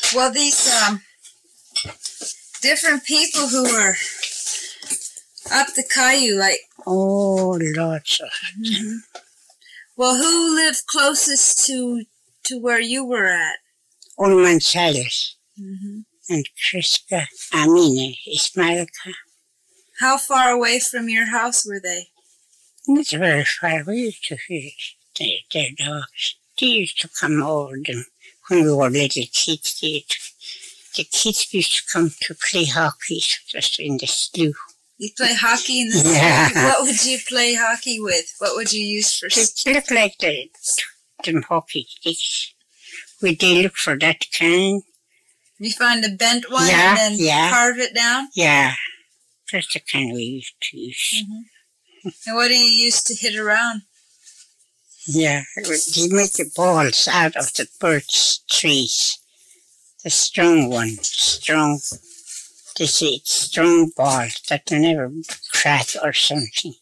Well, these different people who were up the Caillou, like... Oh, lots of them. Well, who lived closest to where you were at? Ulman Salas and Kriska Amina Ismailka. How far away from your house were they? Not very far. We used to hear their dogs. They used to come over them when we were little kids. The kids used to come to play hockey just in the slough. You play hockey in the Yeah. slough? What would you play hockey with? What would you use for... They look like them hockey sticks. They look for that kind. You find a bent one Yeah, and then carve it down? Yeah, that's the kind we used to use. And what do you use to hit around? Yeah, they make the balls out of the birch trees. The strong ones, they say it's strong balls that will never crack or something.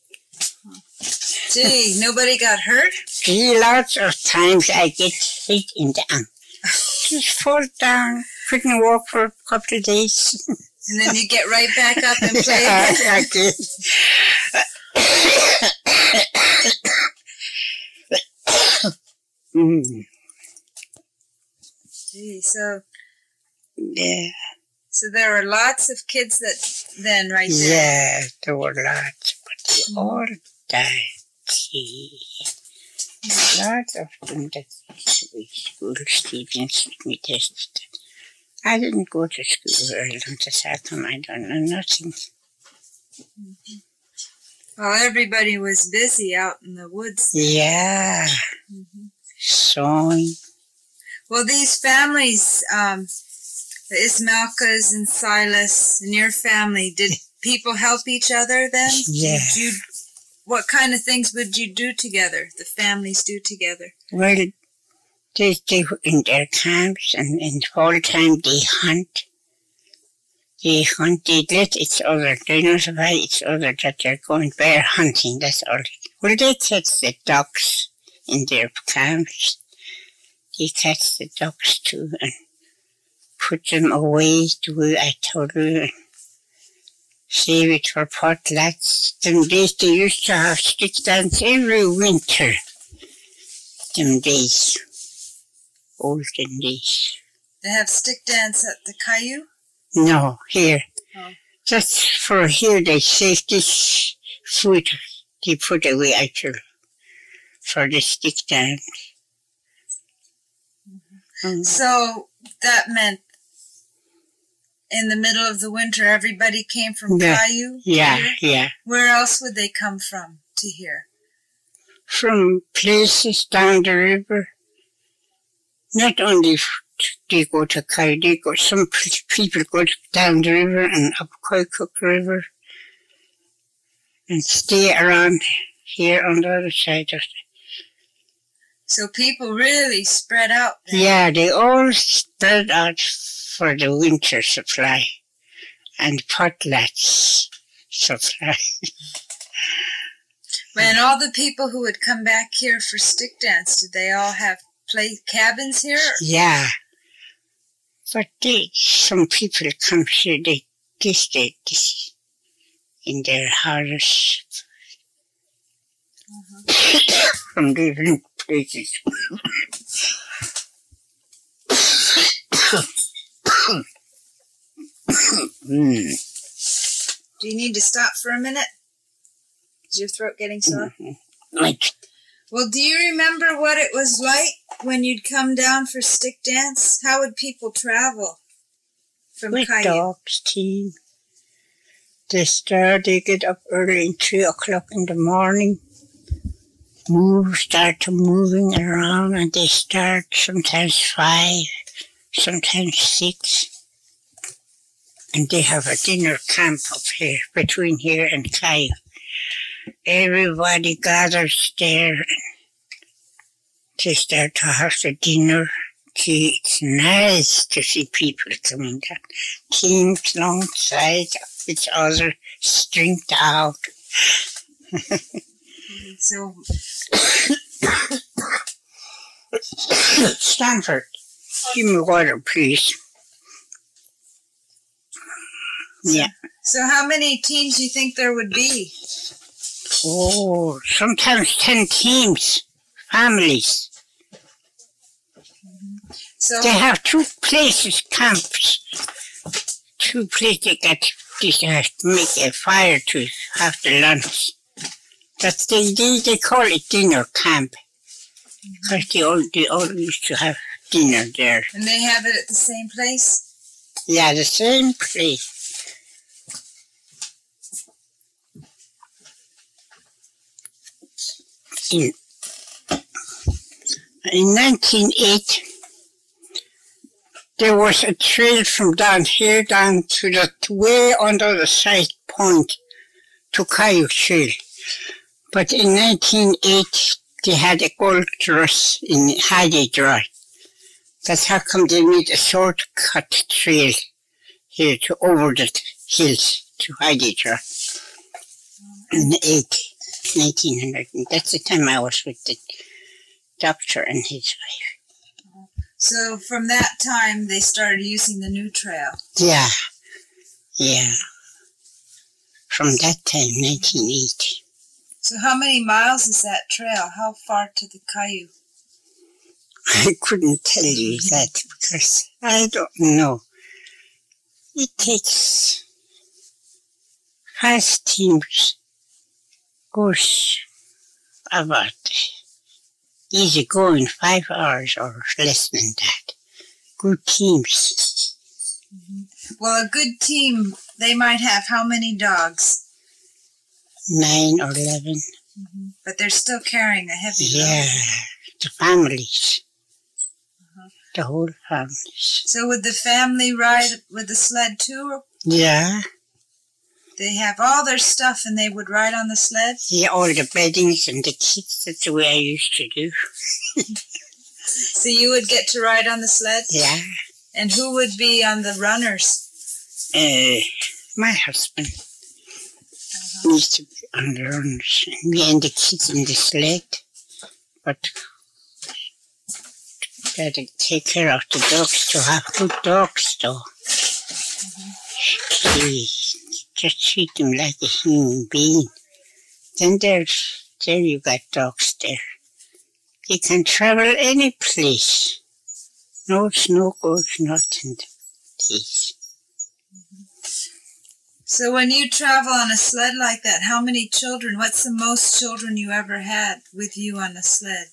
Gee, nobody got hurt? Lots of times I get hit in the arm. Just fall down, couldn't walk for a couple of days. And then you get right back up and play again? I did. Gee, so... Yeah. So there were lots of kids then right there? Yeah, there were lots, but they all died. Gee. Lots of them that we school students with me tested. I didn't go to school very long to Satham. I don't know nothing. Well, everybody was busy out in the woods. Yeah. Sewing. Well, these families, the Ismailkas and Silas and your family, did people help each other then? Yeah. What kind of things would you do together, the families do together? Well, they in their camps and in fall time they hunt. They let each other, they notify each other that they're going bear hunting, that's all. Well, they catch the ducks in their camps. They catch the ducks too and put them away the way I told you and save it for potlatch. Them days they used to have stick dance every winter. Them days. Olden days. They have stick dance at the Caillou? No, here. Oh. Just for here they save this food they put away actually for the stick dance. So that meant in the middle of the winter everybody came from Caillou? Yeah. Where else would they come from to here? From places down the river. Not only they go to Caillou, some people go down the river and up Koycook River and stay around here on the other side of it. So people really spread out there. Yeah, they all spread out for the winter supply and potlatch supply. And all the people who would come back here for stick dance, did they all have cabins here? Yeah. But some people come here, they stay in their houses from different places. Do you need to stop for a minute? Is your throat getting sore? Right. Well, do you remember what it was like when you'd come down for stick dance? How would people travel from With Caillou? dogs, team. They get up early at 3 o'clock in the morning, start moving around, and they start sometimes 5, sometimes 6. And they have a dinner camp up here, between here and Caillou. Everybody gathers there and they start to have the dinner. Gee, it's nice to see people coming down. Teams alongside each other, stringed out. So, Stanford, give me water, please. Yeah. So how many teams do you think there would be? Oh, sometimes 10 teams, families. So They have two places, camps. Two places they have to make a fire to have the lunch. That's they call it dinner camp. Because they all used to have dinner there. And they have it at the same place? Yeah, the same place. In 1908, there was a trail from down here down to the way under the side point to Caillou Trail. But in 1908, they had a gold rush in Heidi Dry. That's how come they made a shortcut trail here to over the hills to Heidi Dry. In 1900. That's the time I was with the doctor and his wife. So from that time, they started using the new trail. Yeah. From that time, 1980. So how many miles is that trail? How far to the Caillou? I couldn't tell you that because I don't know. It takes fast teams. Goes about easy going 5 hours or less than that. Good teams. Well, a good team, they might have how many dogs? 9 or 11. But they're still carrying a heavy load. Yeah, the families. The whole families. So would the family ride with the sled too? Yeah. They have all their stuff and they would ride on the sled? Yeah, all the beddings and the kids. That's the way I used to do. So you would get to ride on the sled? Yeah. And who would be on the runners? My husband used to be on the runners. And me and the kids in the sled. But got to take care of the dogs to have good dogs, though. Just treat them like a human being. Then there you got dogs there. You can travel any place. No snow goes, nothing. Please. So when you travel on a sled like that, how many children, what's the most children you ever had with you on a sled?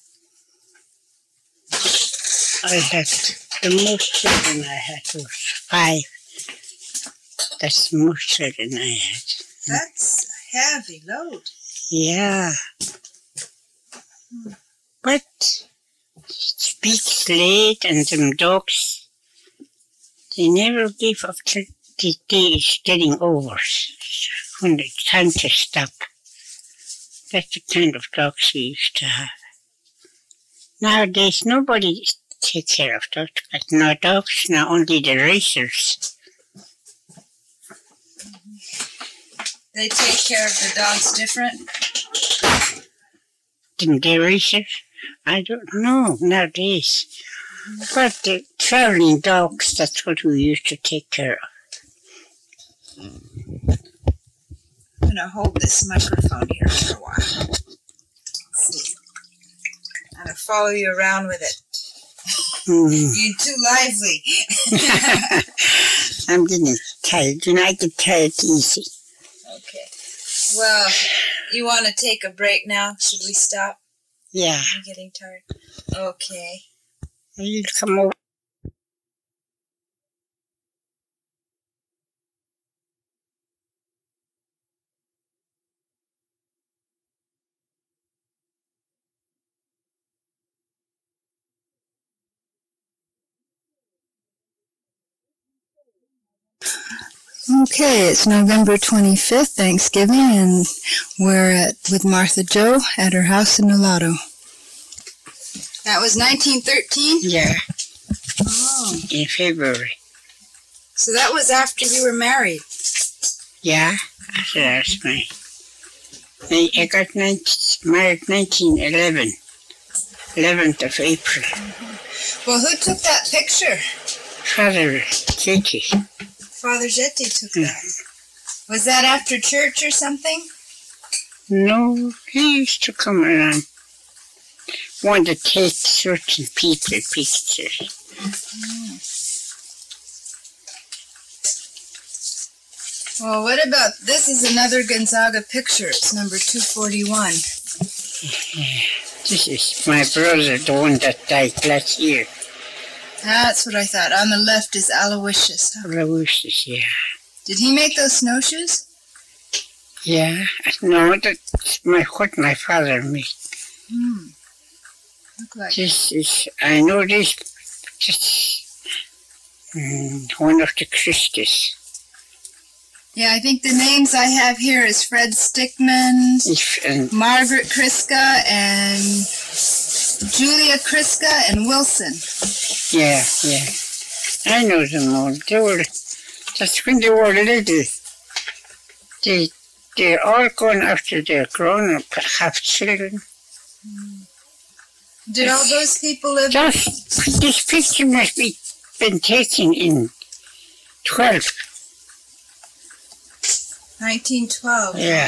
I had, the most children I had was 5. That's the most children I had. That's a heavy load. Yeah. But it's big sled and them dogs, they never give up till the day is getting over. When it's time to stop. That's the kind of dogs we used to have. Nowadays, nobody takes care of dogs. But no dogs, now only the racers. They take care of the dogs different? The racers? I don't know nowadays. But the traveling dogs, that's what we used to take care of. I'm going to hold this microphone here for a while. Let's see. I'm going to follow you around with it. You're too lively. I'm getting tired, and I get tired easy. Okay. Well, you want to take a break now? Should we stop? Yeah. I'm getting tired. Okay. You come over. Okay, it's November 25th, Thanksgiving, and we're with Martha Jo at her house in Nulato. That was 1913? Yeah. Oh. In February. So that was after you were married? Yeah, after I was married. I got married 1911. 11th of April. Well, who took that picture? Father Katie. Father Jete took that. Was that after church or something? No, he used to come around. Want to take certain people pictures. Well, what about, this is another Gonzaga picture. It's number 241. This is my brother, the one that died last year. That's what I thought. On the left is Aloysius. Aloysius, yeah. Did he make those snowshoes? Yeah, no, that's what my father made. Look like This is, I know this, one of the Christus. Yeah, I think the names I have here is Fred Stickman, Margaret Kriska, and Julia Kriska, and Wilson. Yeah. I know them all. That's when they were little. They're all gone after they're grown up, have children. Did all those people live? This picture must be been taken in 1912. Yeah.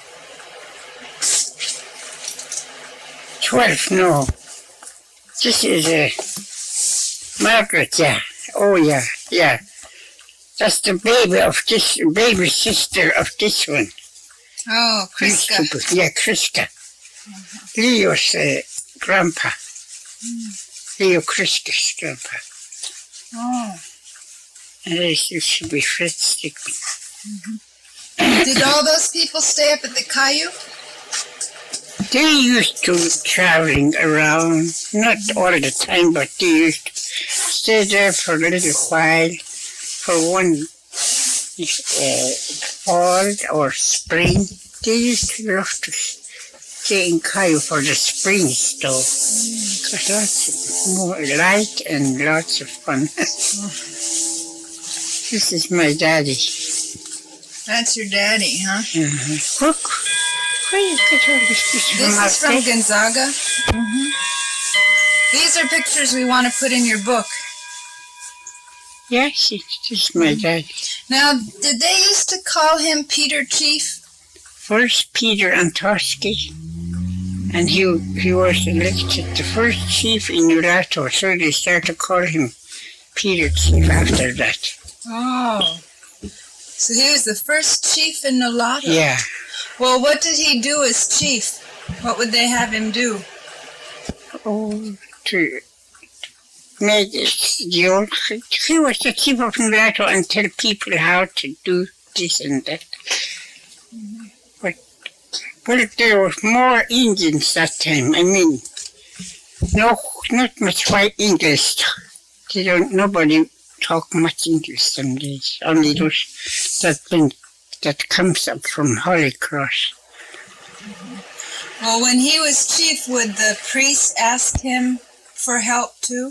12, no. This is Margaret, yeah. Oh, yeah. That's the baby sister of this one. Oh, Kriska. Yeah, Kriska. Leo's grandpa. Leo Kriska's grandpa. Oh. And this used to be Fred Stickman. Did all those people stay up at the Caillou? They used to traveling around, not all the time, but they used to stay there for a little while, for one fall or spring. They used to love to stay in Caillou for the springs, though. Because lots more light and lots of fun. This is my daddy. That's your daddy, huh? Look, where you get all this picture from? This is from Gonzaga. These are pictures we want to put in your book. Yes, this is my daddy. Now, did they used to call him Peter Chief? First Peter Antoski, and he was elected the first chief in Nulato, so they started to call him Peter Chief after that. Oh. So he was the first chief in Nulato? Yeah. Well, what did he do as chief? What would they have him do? Oh, to make it, he was the chief of Nulato and tell people how to do this and that. But there was more Indians that time. I mean, not much white English. Nobody talk much English some days. Only those that comes up from Holy Cross. Well, when he was chief, would the priest ask him for help too?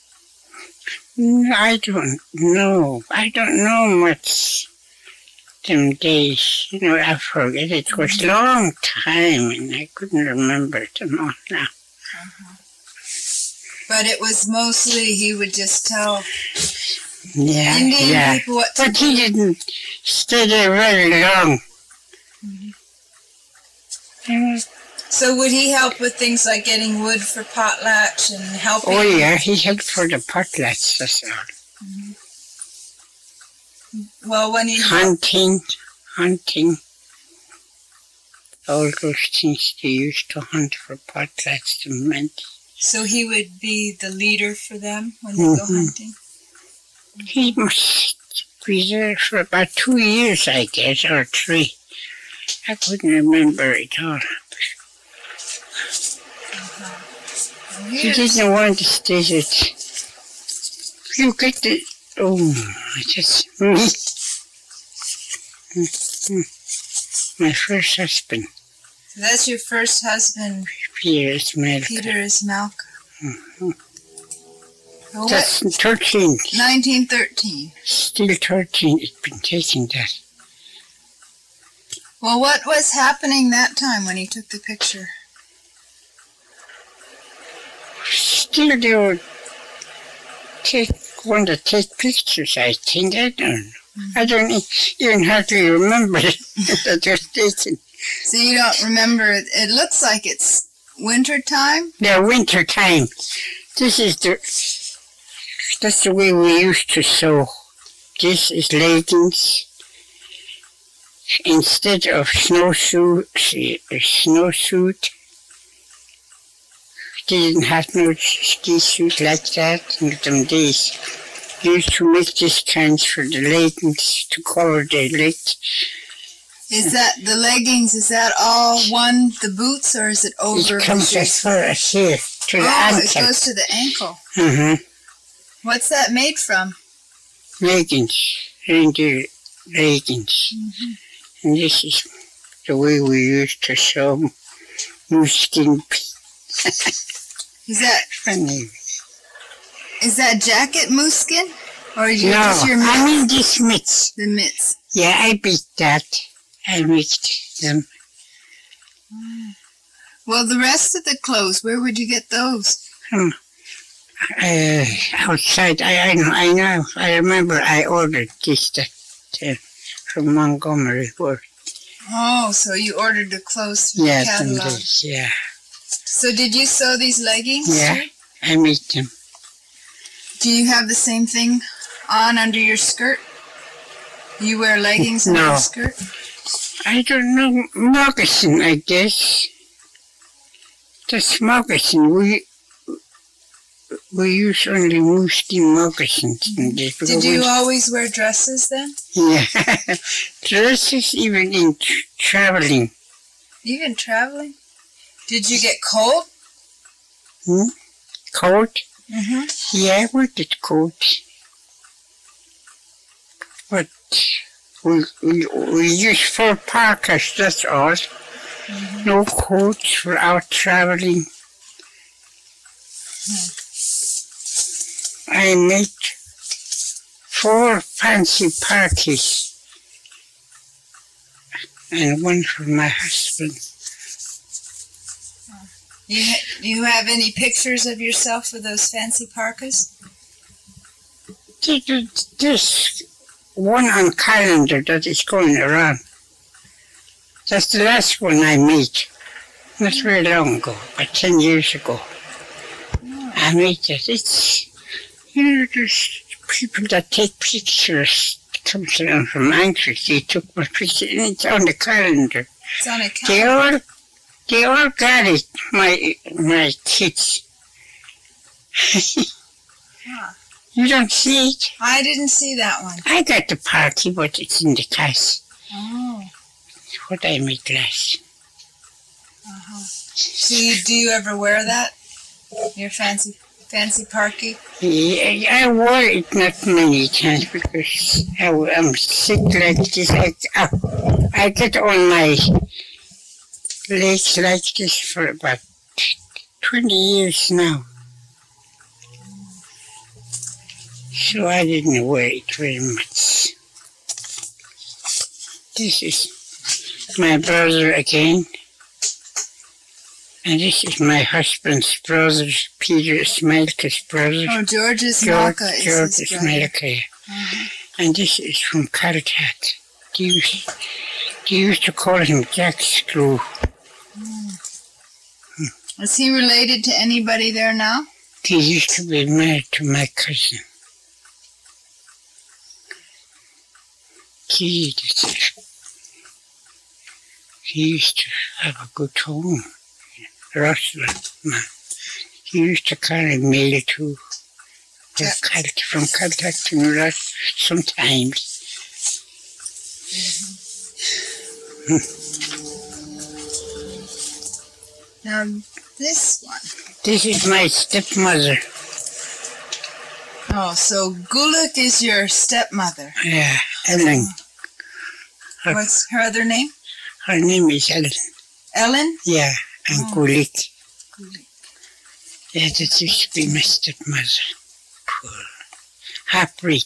I don't know. I don't know much them days. I forget. It was a long time and I couldn't remember them all now. But it was mostly he would just tell Indian people what to do. But he didn't stay there very long. So would he help with things like getting wood for potlatch and helping? Oh yeah, he helped for the potlatch, that's all. Well, when he hunting, all those things they used to hunt for potlatch and meant. So he would be the leader for them when they go hunting? He must be there for about 2 years, I guess, or 3. I couldn't remember it all. He didn't want to stay there. Look at the... Oh, my first husband. So that's your first husband, Peter Ismail. Peter Ismail. Well, That's 13. 1913. Still 13. It's been taking that. Well, what was happening that time when he took the picture? Still they would going to take pictures, I think. I don't know. I don't even hardly remember that they're taken. So you don't remember, it looks like it's winter time? Yeah, winter time. That's the way we used to sew. This is leggings. Instead of snowsuit, they didn't have no ski suit like that in them days. They used to make these kinds for the leggings to cover their legs. Is that the leggings, is that all one, the boots, or is it over? It comes as far as here, to the ankle. It goes to the ankle. Mm-hmm. What's that made from? Leggings, reindeer leggings. Mm-hmm. And this is the way we used to sew moose skin. Is that funny? Is that jacket moose skin? Or is No, just your mitts? I mean these mitts. The mitts. Yeah, I beat that. I mixed them. Well, the rest of the clothes, where would you get those? Outside, I know. I remember I ordered this from Montgomery Ward. Oh, so you ordered the clothes through the catalog. Yeah. So did you sew these leggings? Yeah, too? I made them. Do you have the same thing on under your skirt? You wear leggings under your skirt? I don't know. Moccasin, I guess. That's moccasin. We use only moose skin moccasins. Did you always wear dresses then? Yeah. Dresses even in traveling. Even traveling? Did you get cold? Cold? Mm-hmm. Yeah, we did cold. But we use full parkas, that's all. Mm-hmm. No coats for out traveling. I made 4 fancy parties and one for my husband. You have any pictures of yourself with those fancy parkas? There's one on calendar that is going around. That's the last one I made. Not very long ago, but 10 years ago. I made that. It's, there's people that take pictures. It comes around from Anchorage. They took my picture and it's on the calendar. It's on a calendar. They all got it, my kids. Huh. You don't see it? I didn't see that one. I got the party, but it's in the case. Oh. What I made last. Uh-huh. So do you ever wear that? Your fancy parky? Yeah, I wore it not many times because I'm sick like this. I get on my legs like this for about 20 years now. So I didn't wear it very much. This is my brother again. And this is my husband's brother, Peter Smelka's brother. Oh, George Smelka is his brother. Smelka. Uh-huh. And this is from Caltat. They used to call him Jack Screw. Is he related to anybody there now? He used to be married to my cousin. He used to have a good home. Rustler, man. He used to carry mail too. From Caltat to Russ sometimes. Now, this one. This is my stepmother. Oh, so Gulick is your stepmother. Yeah, Ellen. What's her other name? Her name is Ellen. Ellen? Yeah, and Gulick. Yeah, that used to be my stepmother. Poor. Half-breed.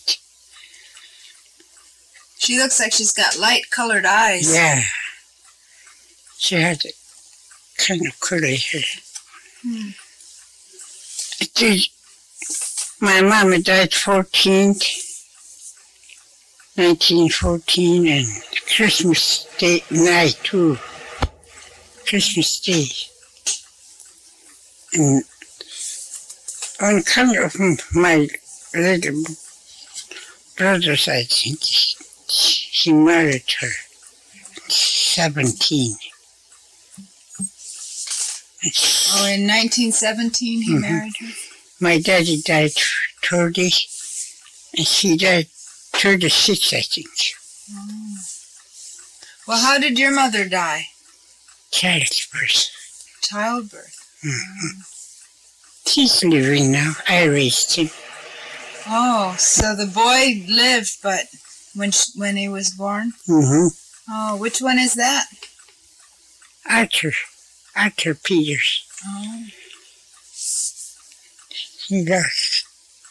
She looks like she's got light-colored eyes. Yeah. She had kind of curly hair. My mama died 1914, and Christmas Day night too. Christmas Day. And on account of my little brothers, I think, he married her at 17. Oh, in 1917 he married her? My daddy died 30, and she died 36, I think. Oh. Well, how did your mother die? Childbirth. Childbirth. Mm-hmm. He's living now. I raised him. Oh, so the boy lived, but when he was born? Mm-hmm. Oh, which one is that? Arthur Peters. Oh. He lost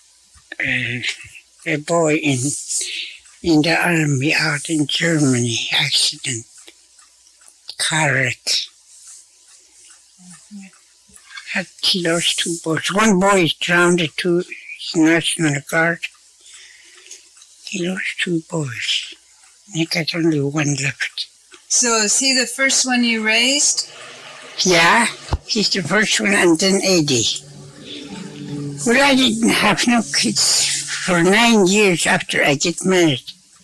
a boy in the army out in Germany, accident, car wreck. He lost 2 boys. One boy is drowned, two is National Guard. He lost 2 boys. He got only 1 left. So is he the first one you raised? Yeah, he's the first one, and then Eddie. Well, I didn't have no kids for 9 years after I get married.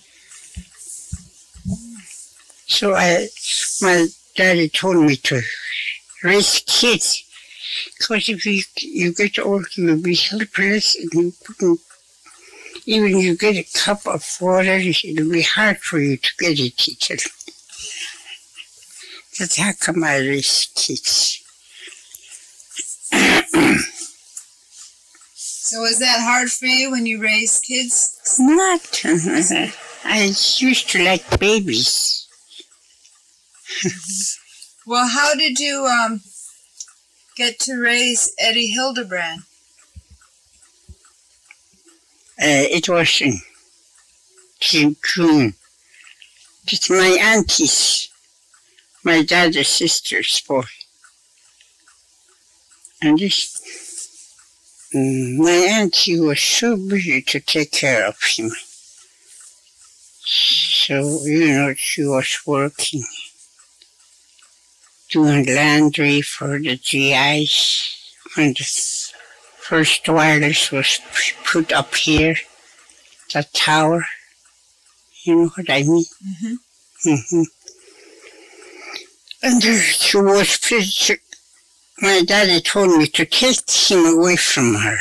So my daddy told me to raise kids, because if you get old, you'll be helpless, and you couldn't, even you get a cup of water, it'll be hard for you to get it, he said. That's how come I raise kids. So was that hard for you when you raised kids? Not. I used to like babies. Well, how did you get to raise Eddie Hildebrand? It was in June. It's my auntie's, my dad's sister's boy. And this, my auntie was so busy to take care of him. So, she was working, doing laundry for the GIs. When the first wireless was put up here, the tower, you know what I mean? Mm-hmm. Mm-hmm. And she was pretty. My daddy told me to take him away from her.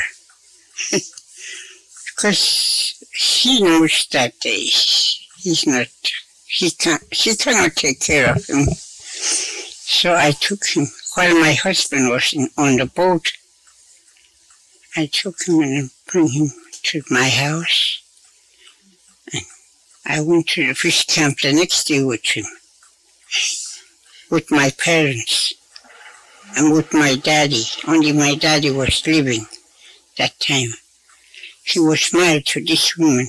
Because he knows that she cannot take care of him. So I took him, while my husband was on the boat, I took him and bring him to my house. And I went to the fish camp the next day with him, with my parents. And with my daddy. Only my daddy was living that time. He was married to this woman.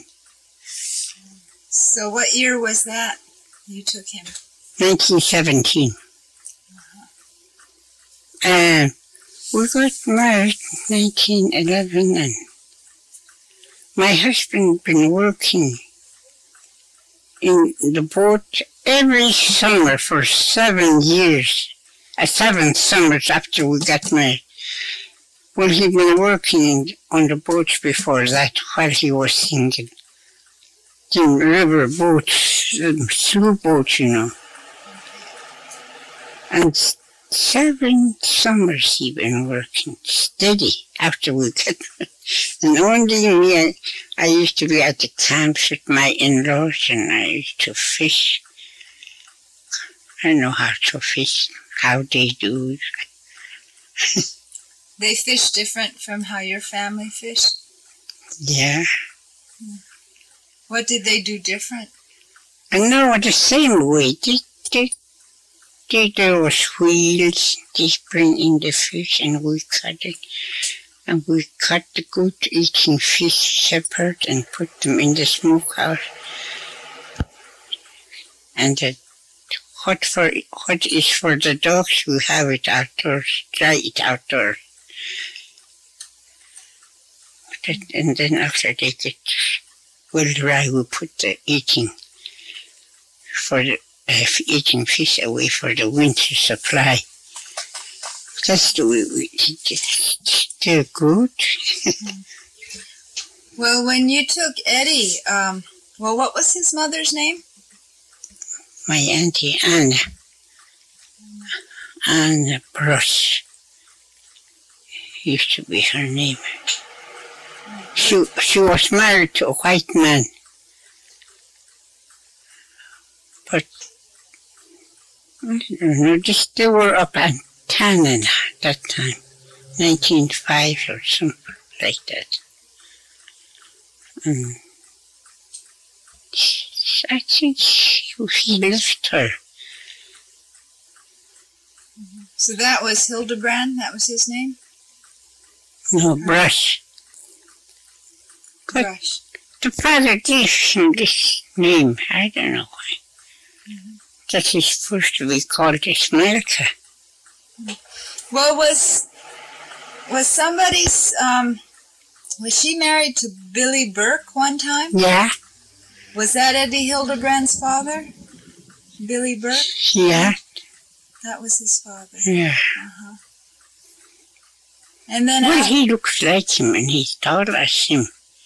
So what year was that you took him? 1917. And we got married 1911, and my husband been working in the boat every summer for 7 years. 7 summers after we got married. Well, he'd been working on the boats before that while he was single. The river boats, sloop boats, And 7 summers he'd been working steady after we got married. And only me, I used to be at the camps with my in-laws, and I used to fish. I know how to fish. How they do. They fish different from how your family fished? Yeah. What did they do different? And no, the same way. There was wheels. They bring in the fish and we cut it. And we cut the good eating fish separate and put them in the smokehouse. And what is for the dogs, we have it outdoors, dry it outdoors. But And then after they get well dry, we put the eating fish away for the winter supply. That's the way we did it. They're good. Well, when you took Eddie, what was his mother's name? My Auntie Anna. Anna Brush used to be her name. She was married to a white man. But I don't know, they were up at Tannin that time, 1905 or something like that. I think he left her. So that was Hildebrand? That was his name? No, Brush. But Brush. the father gave him this name. I don't know why. That he's supposed to be called Ismailka. Well, was somebody's, was she married to Billy Burke one time? Yeah. Was that Eddie Hildebrand's father? Billy Burke? Yeah. That was his father. Yeah. Uh-huh. And then well, he looks like him and he's tall as him.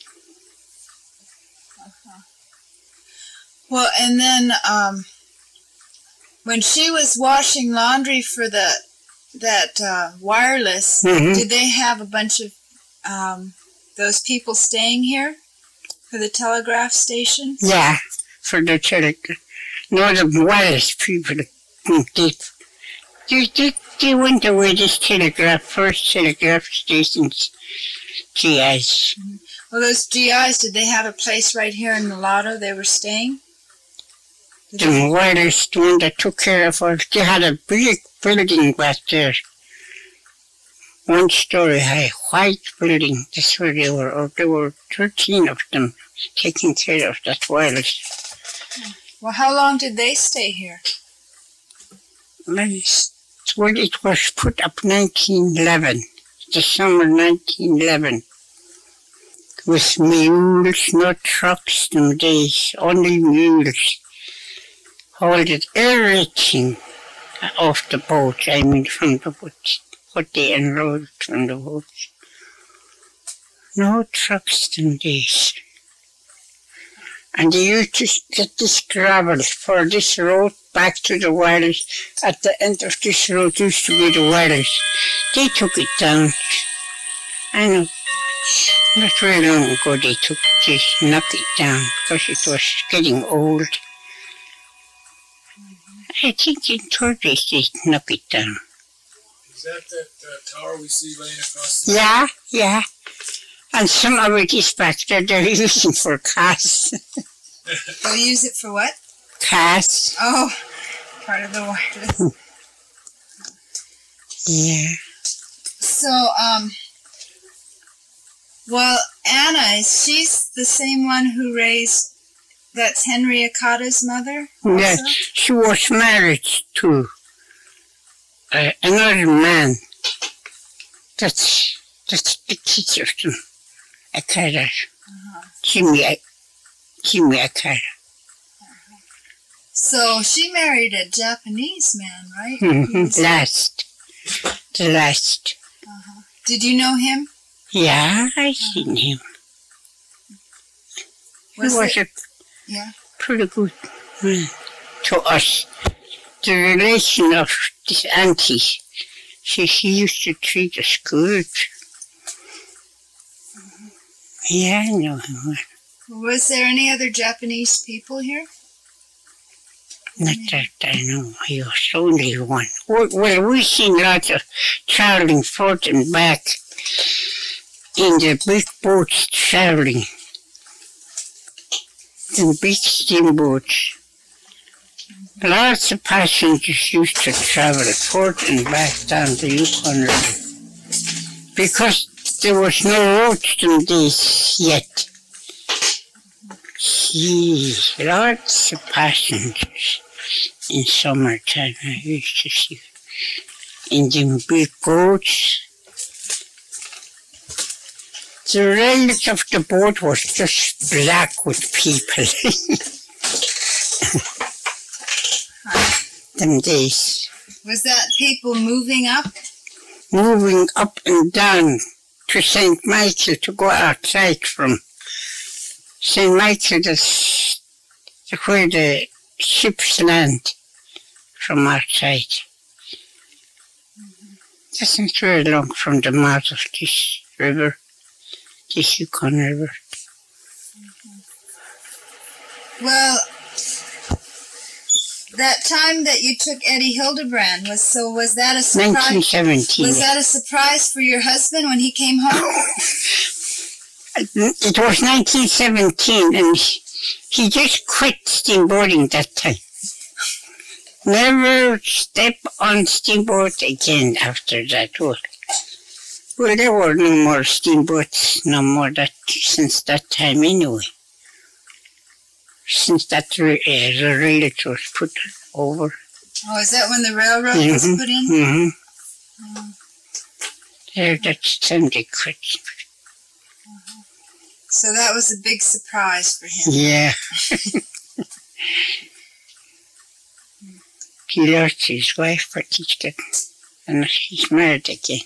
Well, and then when she was washing laundry for that wireless, did they have a bunch of those people staying here for the telegraph station? Yeah, for the telegraph. No, the wireless people. They went away this first telegraph stations, GIs. Well, those GIs, did they have a place right here in Mulatto they were staying? The wireless, the one that took care of us, they had a big building back there. 1 story high, white building. That's where they were. Or there were 13 of them taking care of that wireless. Well, how long did they stay here? Well, it was put up 1911, the summer 1911. With mules, no trucks them days, only mules. Hauled everything off the boat, from the boat, what they unloaded from the boat. No trucks them days. And they used to get this gravel for this road back to the wireless. At the end of this road used to be the wireless. They took it down. I know, not very long ago they knocked it down because it was getting old. I think in 30s they knocked it down. Is that tower we see laying across the Yeah. And some of it is back there they're using for cars. They'll use it for what? Cars. Oh, part of the wireless. Yeah. So, well, Anna, she's the same one who raised, that's Henry Akata's mother? Also? Yeah, she was married to another man. That's the teacher of them. Akata. Jimmy Akata. So she married a Japanese man, right? The last. Did you know him? Yeah, I seen him. He was a pretty good man to us. The relation of this auntie, she used to treat us good. Yeah, I know him. Was there any other Japanese people here? Not that I know. He was only one. Well, we've seen lots of traveling forth and back in the big boats traveling. The big steamboats. Lots of passengers used to travel forth and back down the Yukon River. Because there was no roads them days yet. Geez, lots of passengers in summertime I used to see in them big boats. The rails of the boat was just black with people. Them days. Was that people moving up? Moving up and down to St. Michael to go outside from St. Michael, that's where the ships land from outside. That's not very long from the mouth of this river, this Yukon River. Well, that time that you took Eddie Hildebrand, was that a surprise? 1917. Was that a surprise for your husband when he came home? It was 1917 and he just quit steamboating that time. Never step on steamboat again after that. Well, there were no more steamboats, no more since that time anyway. Since that the railroad was put over. Oh, is that when the railroad was put in? Mm-hmm. There, that's the time they quit. So that was a big surprise for him. Yeah. He lost his wife, but he's married again.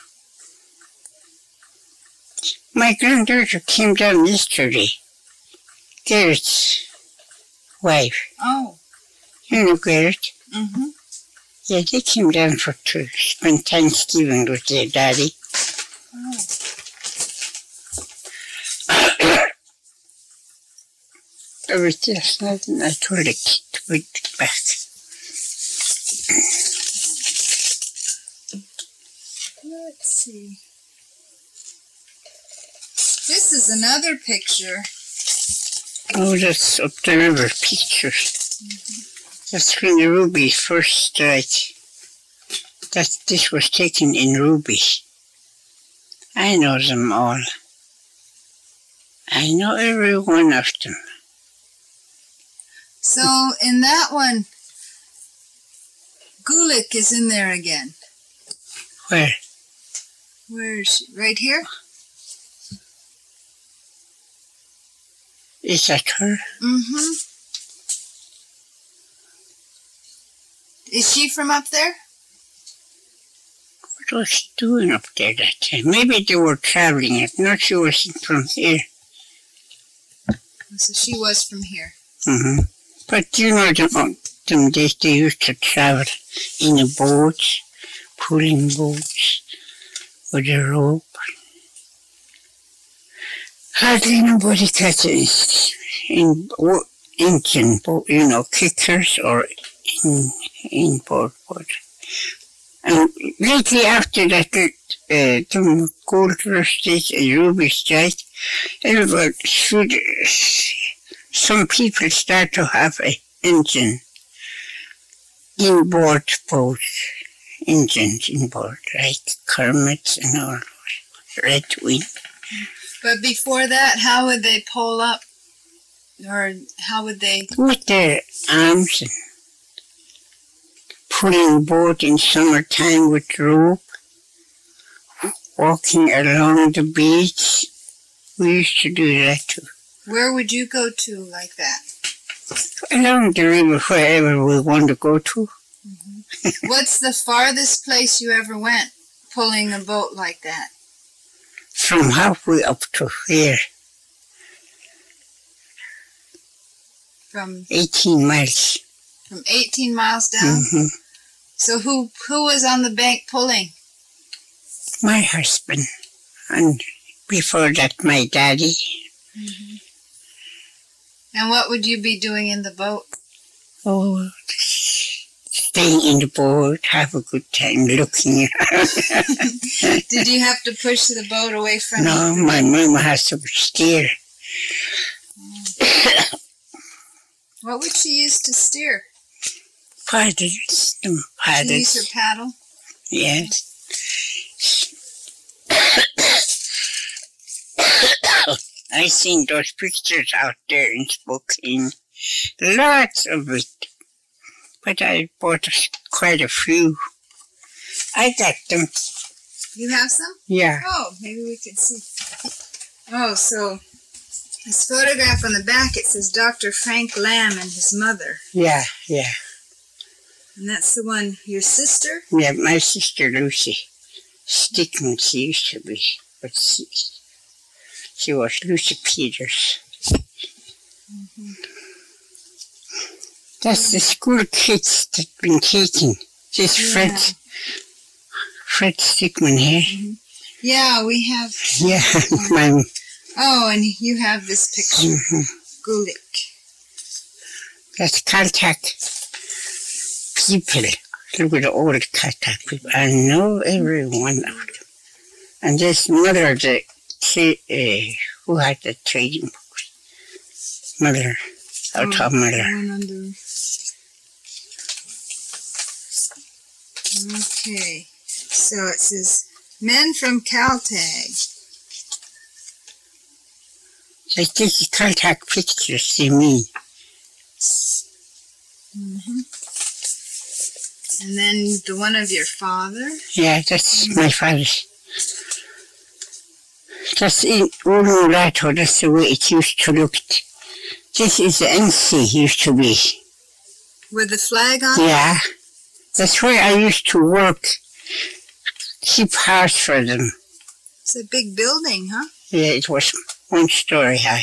My granddaughter came down yesterday. Garrett's wife. Oh. You know Garrett? Mm-hmm. Yeah, they came down to spend Thanksgiving with their daddy. Oh. I was just not, and I told the kid to put it back. Let's see. This is another picture. Oh, that's up the river pictures. That's when the Ruby first died. This was taken in Ruby. I know them all. I know every one of them. So in that one, Gulick is in there again. Where? Where is she? Right here? Is that her? Mm-hmm. Is she from up there? What was she doing up there that time? Maybe they were traveling. I'm not sure she wasn't from here. So she was from here. Mm-hmm. But you know, them days they used to travel in a boat, pulling boats with a rope. Hardly nobody catches in engine, kickers or in board. And lately after that, the gold rush days and Ruby died, everybody should, some people start to have an engine inboard boat, engines inboard, like Kermit's and all those, Red Wing. But before that, how would they pull up? Or how would they? With their arms and pulling boat in summertime with rope, walking along the beach. We used to do that too. Where would you go to like that? Along the river, wherever we want to go to. Mm-hmm. What's the farthest place you ever went pulling a boat like that? From halfway up to here. From 18 miles. From 18 miles down? Mm-hmm. So who was on the bank pulling? My husband. And before that, my daddy. Mm-hmm. And what would you be doing in the boat? Oh, staying in the boat, have a good time looking around. Did you have to push the boat away from No, you? my mom has to steer. What would she use to steer? Paddles. She used her paddle? Yes. I seen those pictures out there in Spokane. Lots of it. But I bought quite a few. I got them. You have some? Yeah. Oh, maybe we could see. Oh, so this photograph on the back, it says Dr. Frank Lamb and his mother. Yeah, yeah. And that's the one, your sister? Yeah, my sister Lucy Stickman, she used to be. But she was Lucy Peters. Mm-hmm. That's the school kids that been taken. This Fred Stickman here. Mm-hmm. Yeah, we have... Yeah, my... Oh, and you have this picture. Mm-hmm. Gulick. That's Caltech people. Look at the old Caltech people. I know every one of them. And this mother, who had the trading books. Mother, our top mother. Okay, so it says, men from Caltech. Like this is Caltech pictures, they mean. Mm-hmm. And then the one of your father? Yeah, that's my father's. That's in Uluwatu, that's the way it used to look. This is the NC used to be. With the flag on it? Yeah. That's where I used to work. Keep house for them. It's a big building, huh? Yeah, it was 1 story high.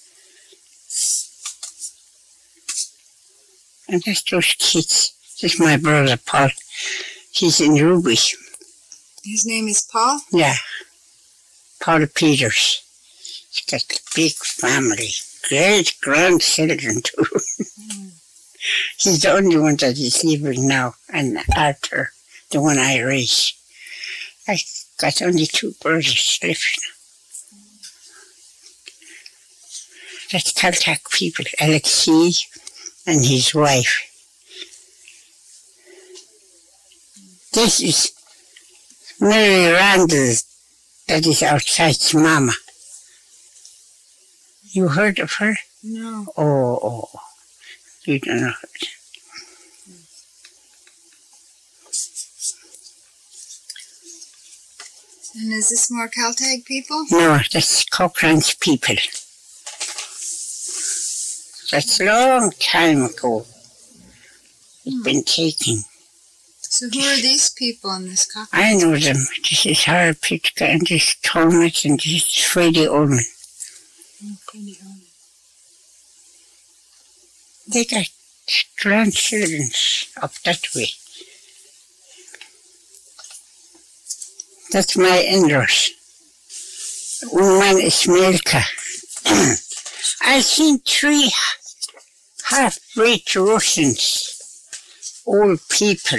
And that's those kids. This is my brother Paul. He's in Ruby. His name is Paul? Yeah. Paul Peters. He's got a big family. Great grandchildren too. He's the only one that is living now. And Arthur, the one I raised. I got only 2 brothers left now. That's Caltech people. Alexei and his wife. This is Mary Randall, that is outside's mama. You heard of her? No. Oh, you don't know her. And is this more Caltech people? No, that's Cochrane's people. That's a long time ago. It's been taken. So who are these people in this copy? I know them. This is Harold Pitka and this is Thomas and this is Freddie Ullman. Oh, Freddie Ullman. They got grandchildren up that way. That's my in-laws. One man is Melka. I seen 3 half-breed Russians, old people.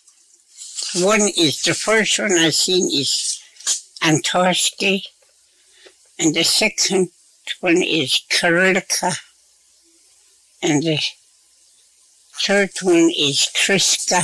The first one I seen is Antorsky, and the second one is Karelka, and the third one is Kriska,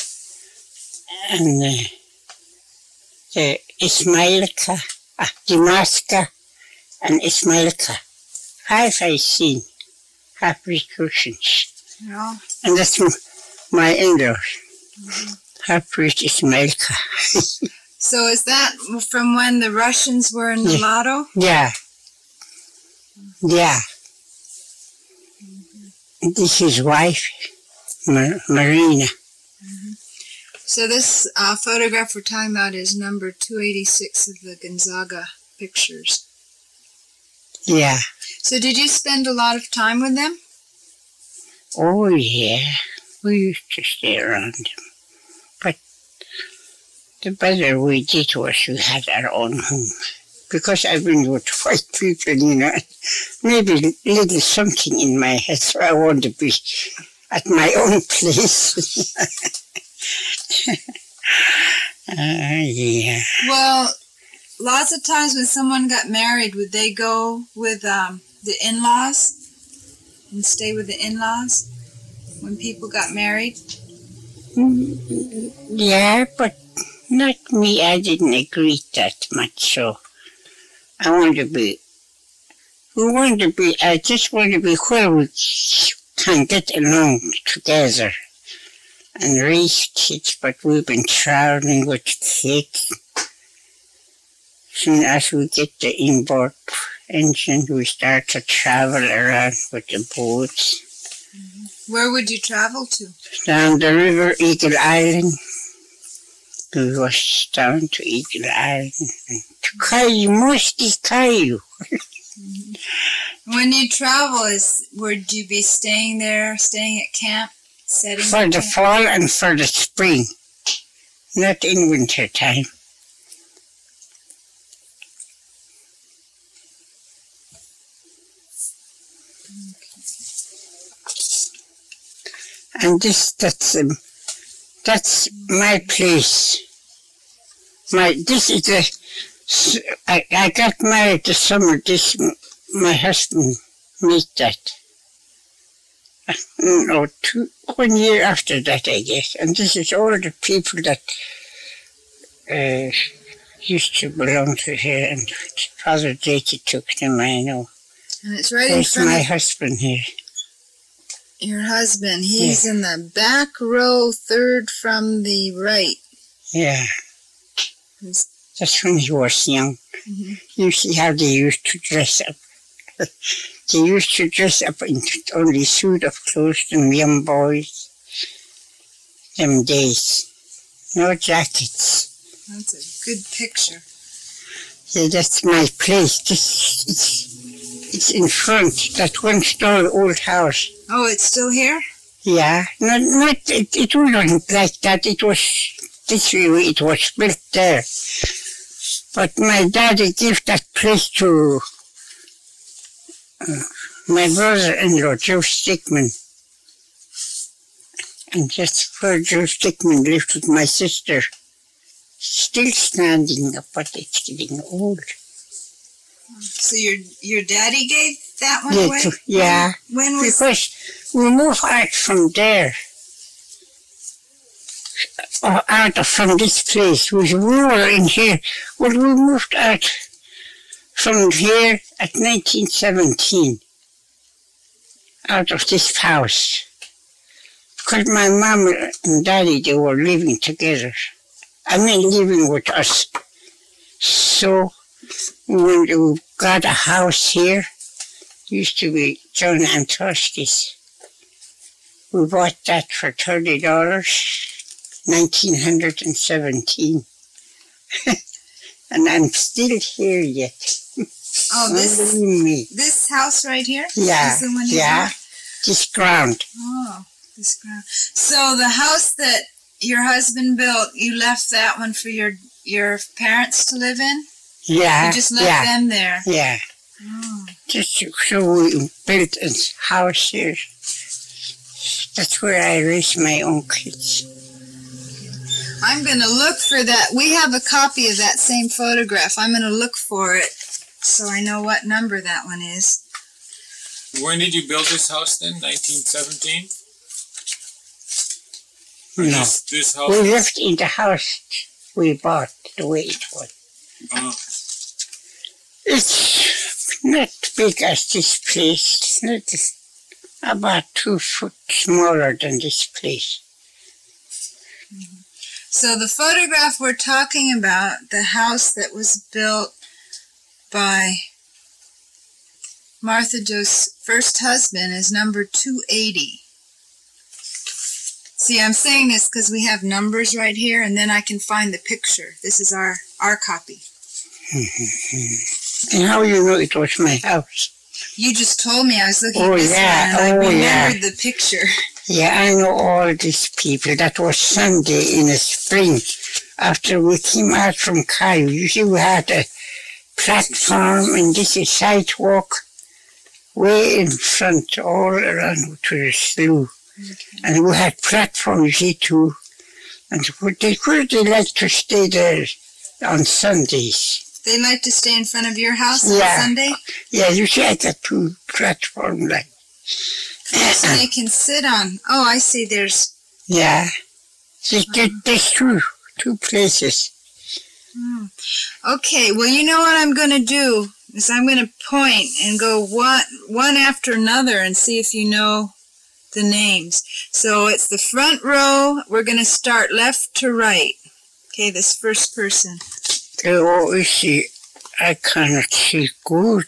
and the Ismailka, Dimaska, and Ismailka. 5 I seen, half-breed Russians. Yeah. And that's my in-laws. Mm-hmm. Half-breed Ismailka. So is that from when the Russians were in Nulato? Yeah. Yeah. Mm-hmm. This is his wife, Marina. Mm-hmm. So this photograph we're talking about is number 286 of the Gonzaga pictures. Yeah. So did you spend a lot of time with them? Oh, yeah. We used to stay around them. But the better we did was we had our own home. Because I've been with white people, maybe a little something in my head, so I want to be at my own place. Yeah. Well, lots of times when someone got married, would they go with the in-laws and stay with the in-laws when people got married? Yeah, but not me. I didn't agree that much, so I just want to be where we can get along together and raise kids, but we've been traveling with kids soon as we get the inboard engine, we start to travel around with the boats. Where would you travel to? Down the river, Eagle Island. We was down to Eagle Island. And to Caillou, mostly Caillou. When you travel, would you be staying there, staying at camp, setting For the camp? fall and for the spring. Not in winter time. And that's my place. I got married this summer. My husband made that. No, 1 year after that, I guess. And this is all the people that used to belong to here, and Father Jakey took them, I know. And it's right in There's front my of husband here. your husband. He's in the back row, third from the right. Yeah. He's- That's when he was young. Mhm. You see how they used to dress up. They used to dress up in only suit of clothes, them young boys. Them days. No jackets. That's a good picture. Yeah, that's my place. It's in front. That one-story old house. Oh, it's still here? Yeah, it wasn't like that. It was this way. It was built there. But my daddy gave that place to my brother-in-law, Joe Stickman. And that's where Joe Stickman lived with my sister. Still standing up, but it's getting old. So your daddy gave that one Yeah, away? yeah. When was Because we moved out from there. Or from this place. We were in here. Well, we moved out from here at 1917. Out of this house. Because my mom and daddy, they were living together. I mean, living with us. So, when we got a house here, used to be John Antosky's. We bought that for $30, 1917. And I'm still here yet. Oh, Me. this house right here? Yeah, Is the one you yeah. bought? This ground. Oh, this ground. So the house that your husband built, you left that one for your parents to live in? Yeah, You just left them there? yeah. Oh. Just so we built a house here. That's where I raised my own kids. I'm going to look for that. We have a copy of that same photograph. I'm going to look for it so I know what number that one is. When did you build this house then? 1917? No. This house? We lived in the house we bought the way it was. It's not big as this place. It's not about 2 foot smaller than this place. So the photograph we're talking about, the house that was built by Martha Joe's first husband, is number 280. See, I'm saying this because we have numbers right here, and then I can find the picture. This is our copy. And how you know it was my house? You just told me. I was looking at Oh, this yeah. one, and I Oh, remembered yeah. the picture. Yeah, I know all these people. That was Sunday in the spring after we came out from Caillou. You see, we had a platform and this is sidewalk way in front, all around to the slough. Okay. And we had platform, you see, too. And they like to stay there on Sundays. They like to stay in front of your house on Sunday? Yeah, you see, I got 2 platforms like. So they can sit on. Oh, I see. There's. Yeah, there's 2 places. Okay, well, you know what I'm going to do is I'm going to point and go one after another and see if you know the names. So it's the front row. We're going to start left to right. Okay, this first person. Oh, you see, I cannot see good.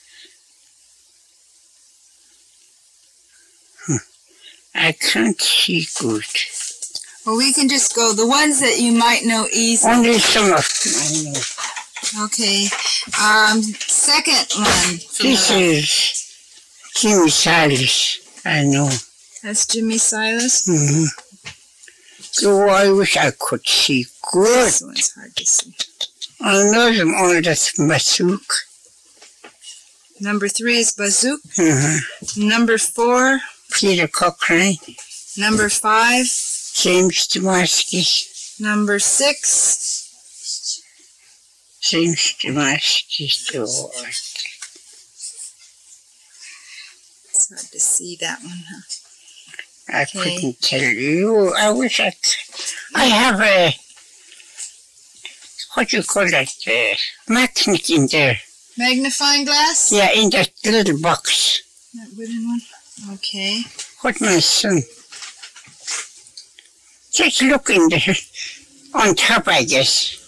I can't see good. Well, we can just go. The ones that you might know easily. Only some of them I know. Okay. Second one. This is Jimmy Silas, I know. That's Jimmy Silas. Mm-hmm. So I wish I could see good. This one's hard to see. I know them all, that's Masook. Number 3 is Bazook. Mm-hmm. Number 4. Peter Cochrane. Number 5. James Damascus. Number 6. James Damascus. It's hard to see that one, huh? I couldn't tell you. I wish I could. I have a, what do you call that, magnet in there. Magnifying glass? Yeah, in that little box. That wooden one? Okay. What my son? Just look in there, on top, I guess.